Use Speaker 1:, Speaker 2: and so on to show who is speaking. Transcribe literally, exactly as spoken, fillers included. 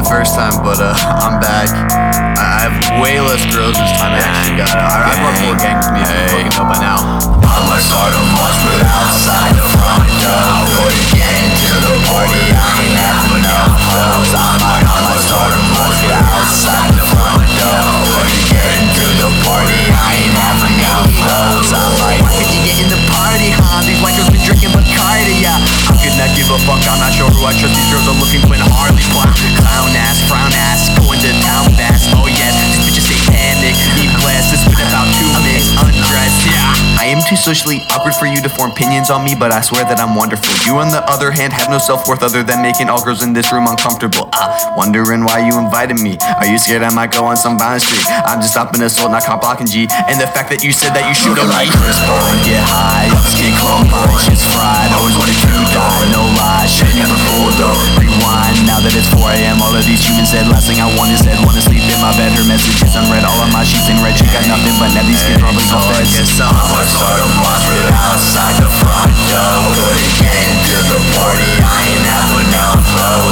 Speaker 1: the first time, but uh, I'm back. I have way less girls this time. I actually got uh, I, I brought four gang with me. Hey, you fucking know by now.
Speaker 2: I might start a march, but outside the front door. Go to get into the party, I ain't having no clothes. I might, I might start a march, but outside the front door. Go to get into the party, I ain't having no clothes. I might. Why could you get in the party, huh? These white girls been drinking Bacardi, yeah. I could not give a fuck, I'm not sure who I trust. These girls are looking Quinn Harley. Clown ass, frown ass, going to town fast. Oh yes, these bitches say panic. Need class, it's been about two minutes. Undressed, yeah. I am too socially awkward for you to form opinions on me, but I swear that I'm wonderful. You on the other hand have no self-worth other than making all girls in this room uncomfortable. Ah, wondering why you invited me. Are you scared I might go on some violent street? I'm just stopping assault, not cop blocking G. And the fact that you said that you shoot a like Chris Paul and get high. Skin cold, my shit's fried. Always wanted to die, no lie. Shit never pulled up. Rewind, now that it's four a.m. All of these humans said last thing I want is dead. Wanna sleep in my bed, her messages unread. All of my sheets in red, she got nothing but now these kids probably gon' fed. So I'ma start a march right outside the front door. Couldn't get into the party, I ain't having no clothes.